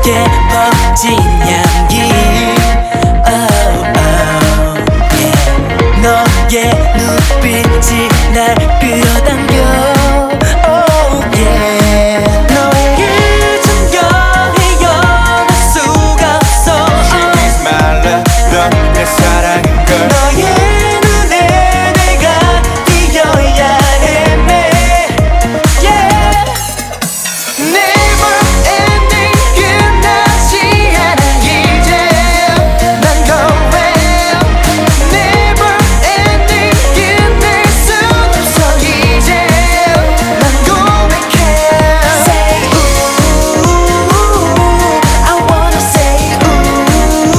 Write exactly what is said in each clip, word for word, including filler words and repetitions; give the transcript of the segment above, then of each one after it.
예뻐진 향기 oh, oh, yeah. 너의 눈빛이 날 끌어당겨 oh, yeah. 너에게 잠겨 헤어날 수가 없어 She is my love 넌 내 사랑인 걸 너의 눈에 내가 띄어야 헤매 yeah. Never ending 끝나지 않아 이제 난 going Never ending 끝낼 순 없어 이제 난 고백해 Say ooh I wanna say ooh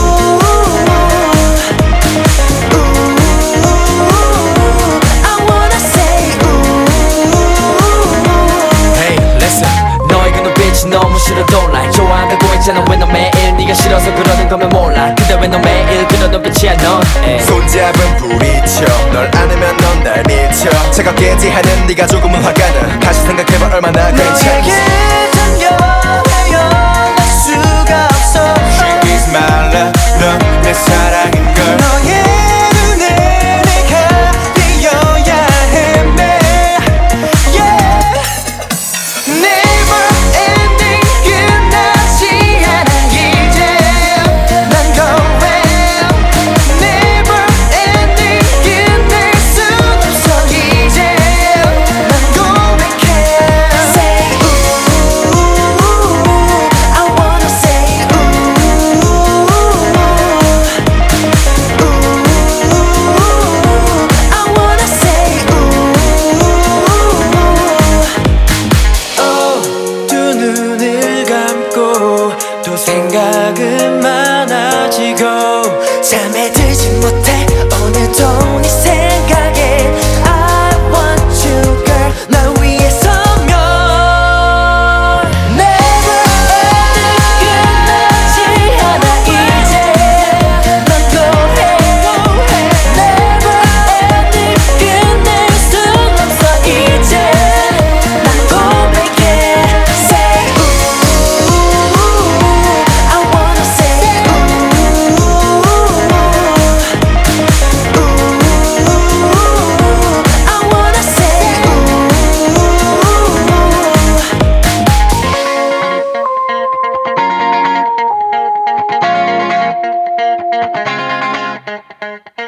I wanna say ooh Hey listen 너의 그 눈빛이 너무 싫어도 like 좋아한다고 했잖아 왜 너 매일 네가 싫어서 그러는 거면 몰라 근데 왜 너 매일 그런 눈빛이야 넌 에이. 손잡은 부딪혀 널 안으면 넌 날 미쳐 차갑게 대하는 네가 조금은 화가 나 다시 생각해봐 얼마나 괜찮은지 너에게 잠겨 헤어날 수가 없어 She is my love 넌 내 사랑인 걸 너의 눈에 내가 띄어야 헤매 yeah. Never ending 끝나지 않아 이제 난 going Never ending 끝낼 순 없어 이제 난 고백해 Say ooh I wanna say ooh I wanna say ooh 두 눈을 감고 또 생각은 많아지고 잠에 들지 못해 오늘도 네 생각에 I want you girl 날 위해서면 Never ending 끝나지 않아 이제 난 going Never ending 끝낼 순 없어 이제 난 고백해 Say ooh I wanna say ooh ooh I wanna say ooh